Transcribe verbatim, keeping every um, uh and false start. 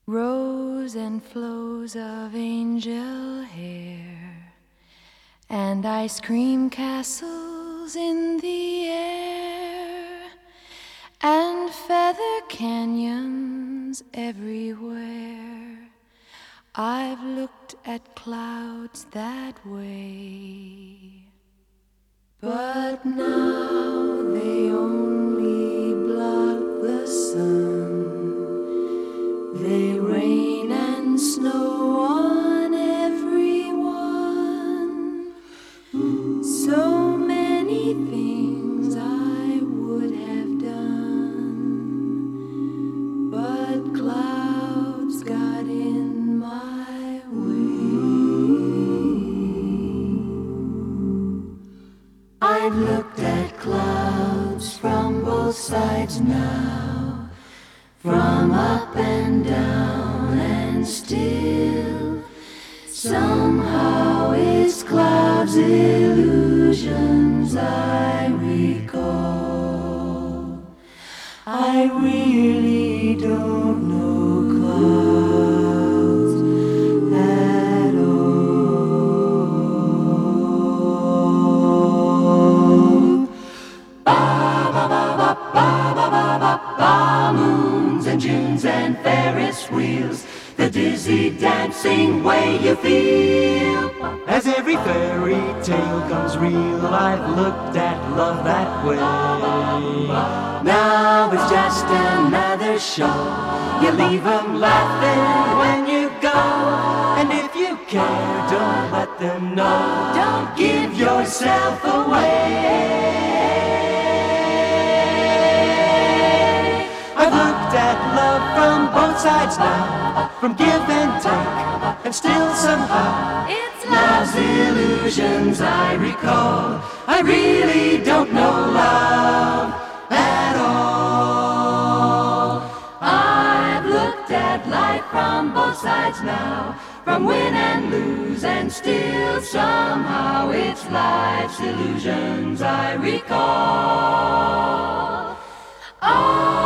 Rows and flows of angel hair, and ice cream castles in the air, and feather canyons everywhere. I've looked at clouds that way, but now they only block the sun. They rain and snow on everyone. So many things I would have done, but clouds got in my way. I've looked at clouds from both sides now, from up and down, and still somehow it's clouds' illusions I recall. I really don't know clouds at all. Ba ba ba ba ba ba ba ba ba. Moons and Junes and Ferris wheels, the dizzy dancing way you feel. As every fairy tale comes real, I've looked at love that way. Now it's just another show. You leave them laughing when you go. And if you care, don't let them know. Don't give yourself away. I've looked at love from both sides now, from give and take, and still somehow it's love's illusions I recall. I really don't know love at all. I've looked at life from both sides now, from win and lose, and still somehow it's life's illusions I recall. Oh,